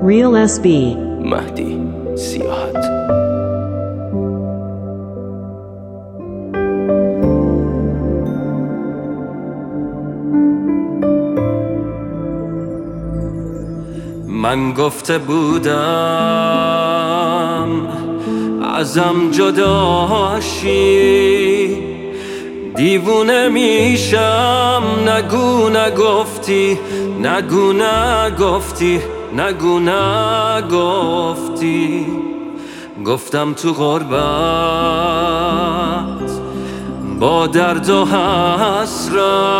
Real SB مهدی سیاحت. من گفته بودم ازم جداشی، دیوونه میشم. نگو نگفتی، نگو نگفتی، نگو نگفتی. گفتم تو غربت با درد و حسرت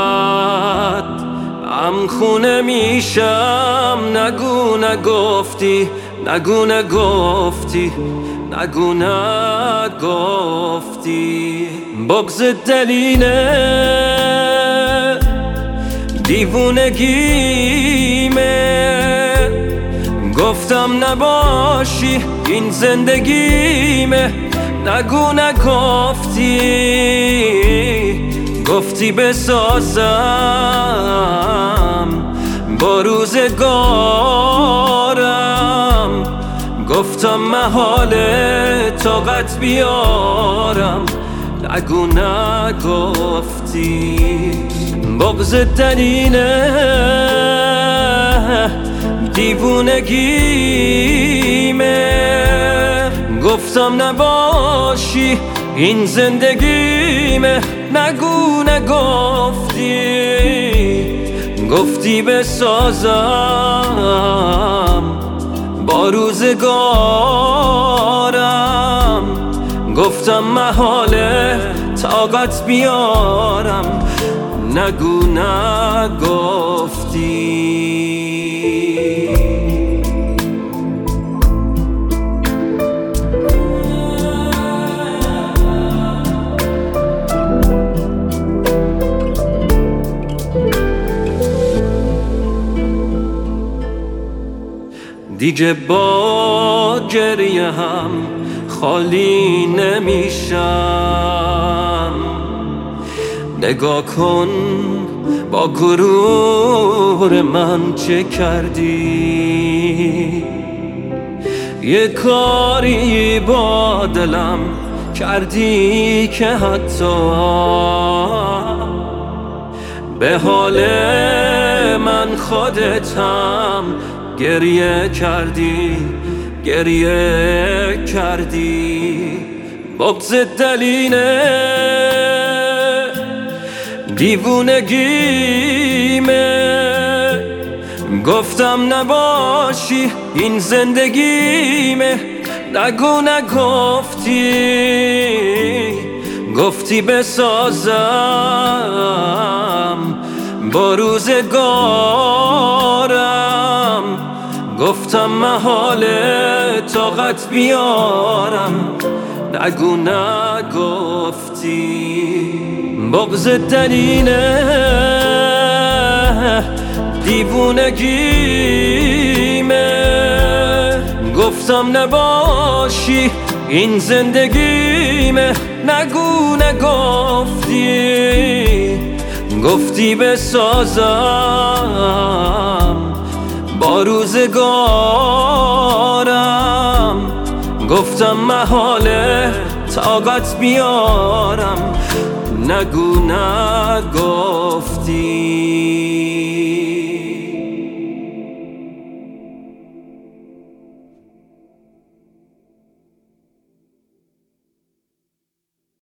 ام خونه میشم. نگو نگفتی، نگو نگفتی، نگو نگفتی. بغض دلینه دیوونگیمه، گفتم نباشی این زندگیمه. نگو نگفتی، گفتی بسازم با روزگارم. گفتم محاله طاقت بیارم. نگو نگفتی. بغض دلینه دیوونگیمه، گفتم نباشی این زندگیمه. نگو نگفتی، گفتی بسازم با روزگارم. گفتم محاله طاقت بیارم. نگو نگفتی. دیگه با گریه هم خالی نمیشم. نگاه کن با غرور من چه کردی. یه کاری با دلم کردی که حتی به حال من خودتم گریه کردی، گریه کردی. بغض دلینه دیوونگیمه، گفتم نباشی این زندگیمه. نگو نگفتی، گفتی بسازم با روزگارم. گفتم محاله طاقت بیارم. نگو نگفتی. بغض دلینه دیوونگیمه، گفتم نباشی این زندگیمه. نگو نگفتی، گفتی بسازم با روزگارم. گفتم محاله طاقت بیارم. نگو نگفتی.